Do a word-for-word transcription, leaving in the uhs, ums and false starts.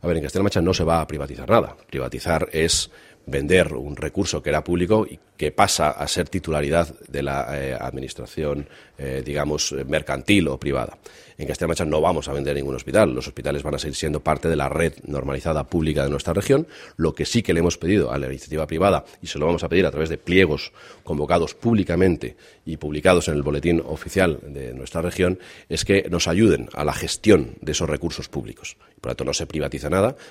A ver, en Castilla-La Mancha no se va a privatizar nada. Privatizar es vender un recurso que era público y que pasa a ser titularidad de la eh, administración, eh, digamos, mercantil o privada. En Castilla-La Mancha no vamos a vender ningún hospital. Los hospitales van a seguir siendo parte de la red normalizada pública de nuestra región. Lo que sí que le hemos pedido a la iniciativa privada, y se lo vamos a pedir a través de pliegos convocados públicamente y publicados en el boletín oficial de nuestra región, es que nos ayuden a la gestión de esos recursos públicos. Por lo tanto, no se privatiza nada,